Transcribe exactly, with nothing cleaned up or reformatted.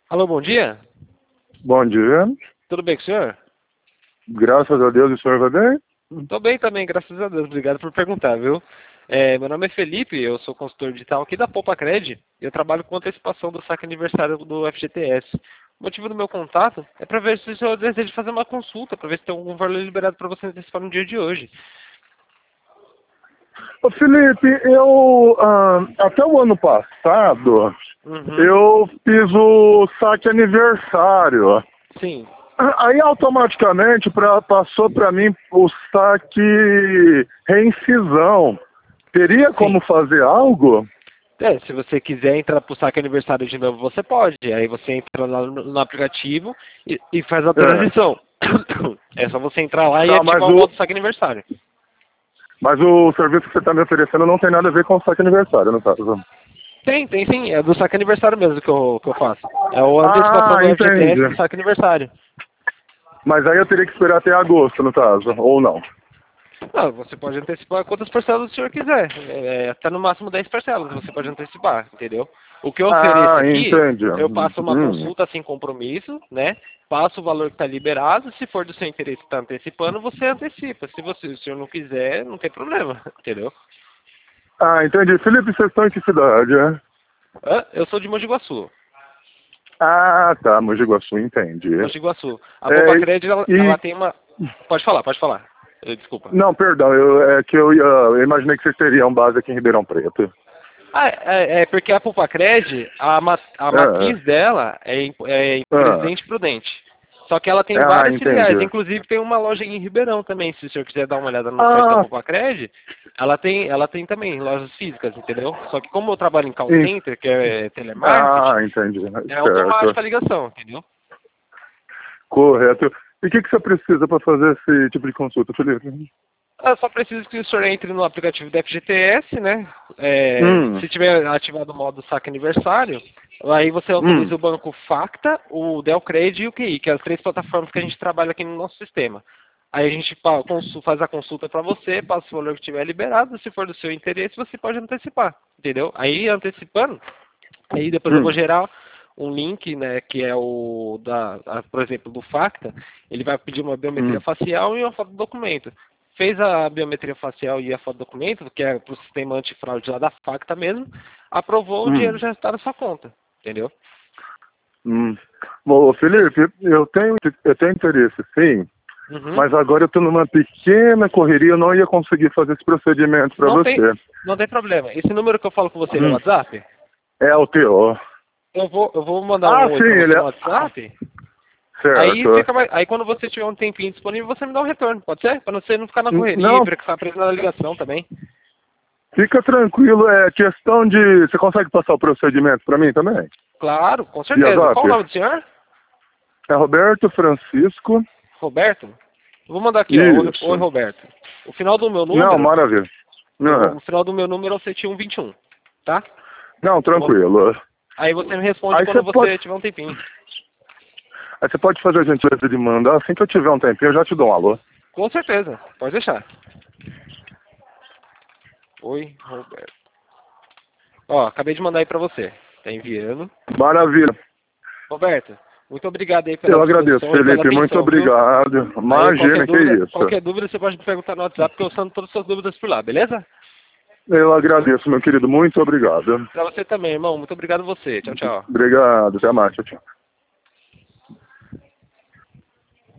Alô, bom dia. Bom dia. Tudo bem com o senhor? Graças a Deus, o senhor vai bem? Tô bem também, graças a Deus. Obrigado por perguntar, viu? É, meu nome é Felipe, eu sou consultor digital aqui da Poupa Cred e eu trabalho com antecipação do saque aniversário do F G T S. O motivo do meu contato é para ver se o senhor deseja fazer uma consulta, para ver se tem algum valor liberado para você antecipar no dia de hoje. Ô Felipe, eu ah, até o ano passado Uhum. eu fiz o saque aniversário. Sim. Aí automaticamente pra, passou para mim o saque reincisão. Teria Sim. como fazer algo? É, se você quiser entrar pro saque aniversário de novo, você pode. Aí você entra lá no, no aplicativo e, e faz a É. transição. É só você entrar lá e Tá, mas ativar o o, modo saque aniversário. mas o serviço que você está me oferecendo não tem nada a ver com o saque aniversário, no caso. Tem, tem sim. É do saque aniversário mesmo que eu, que eu faço. É o antecipação Ah, do F G T S do entendi. saque aniversário. Mas aí eu teria que esperar até agosto, no caso, ou não? Não, você pode antecipar quantas parcelas o senhor quiser. É, é, até no máximo dez parcelas você pode antecipar, entendeu? O que eu ofereço Ah, aqui, entendi. eu passo uma Hum. consulta sem compromisso, né? Passo o valor que está liberado. Se for do seu interesse estar antecipando, você antecipa. Se você, se o senhor não quiser, não tem problema, entendeu? Ah, entendi. Felipe, vocês estão em que cidade, é? Ah, eu sou de Mogi Guaçu. Ah, tá, Mogi Guaçu, entendi. Mogi Guaçu. A É, Poupa Cred, ela, e... ela tem uma... Pode falar, pode falar. Eh, Desculpa. Não, perdão, eu, é que eu, ia- eu imaginei que vocês teriam base aqui em Ribeirão Preto. Ah, é, é porque a Pulpacred, a, ma- a Ah, matriz dela é em, é em ah, Presidente Prudente. Só que ela tem ah, várias entendi. filiais, inclusive tem uma loja em Ribeirão também. Se o senhor quiser dar uma olhada no site da Ah, Pulpacred, ela tem, ela tem também lojas físicas, entendeu? Só que como eu trabalho em call en- center, que é telemarketing, ah, entendi. é automática Certo. a ligação, entendeu? Correto. E o que, que você precisa para fazer esse tipo de consulta, Felipe? Eu só preciso que o senhor entre no aplicativo da F G T S, né? É, Hum, se tiver ativado o modo saque aniversário, aí você autoriza hum, o banco Facta, o Delcred e o Q I, que é as três plataformas que a gente trabalha aqui no nosso sistema. Aí a gente pa- consu- faz a consulta para você, passa o valor que tiver liberado, se for do seu interesse, você pode antecipar, entendeu? Aí antecipando, aí depois eu vou hum, gerar um link, né, que é o da, a- por exemplo, do Facta, ele vai pedir uma biometria hum, facial e uma foto do documento. Fez a biometria facial e a foto do documento, que é para o sistema antifraude lá da Facta mesmo, aprovou, o dinheiro hum, já está na sua conta, entendeu? hum. Bom, Felipe, eu tenho, eu tenho interesse, sim. Uhum. Mas agora eu estou numa pequena correria, eu não ia conseguir fazer esse procedimento para Não tem, você. não tem problema. Esse número que eu falo com você, ele é o Hum. WhatsApp? É o teu. Eu vou, eu vou mandar Ah, um oi sim, para você ele no é. WhatsApp. Aí Certo. fica mais, aí quando você tiver um tempinho disponível, você me dá um retorno, pode ser? Para você não ficar na N- correria e Não, ficar preso na ligação também. fica tranquilo, é questão de. Você consegue passar o procedimento para mim também? Claro, com Via certeza. Zap? Qual o nome do senhor? É Roberto Francisco. Roberto? Eu vou mandar aqui, ó. Oi, oi, Isso. Roberto. O final do meu Não, número, maravilha. eu- Não, o final do meu número é o sete um dois um, tá? não, Eu vou- tranquilo. Aí você me responde Aí quando você pode. você tiver um tempinho. Aí você pode fazer a gentileza de mandar, assim que eu tiver um tempinho, eu já te dou um alô. Com certeza, pode deixar. Oi, Roberto. Ó, acabei de mandar aí pra você. Tá enviando. Maravilha. Roberto, muito obrigado aí pela Eu agradeço, disposição e pela Felipe. Muito atenção, viu? obrigado. Aí qualquer Imagina, que dúvida, isso. qualquer dúvida você pode me perguntar no WhatsApp, que eu sando todas as suas dúvidas por lá, beleza? Eu agradeço, meu querido. Muito obrigado. Pra você também, irmão. Muito obrigado a você. Tchau, tchau. Obrigado. Até mais. Tchau, tchau.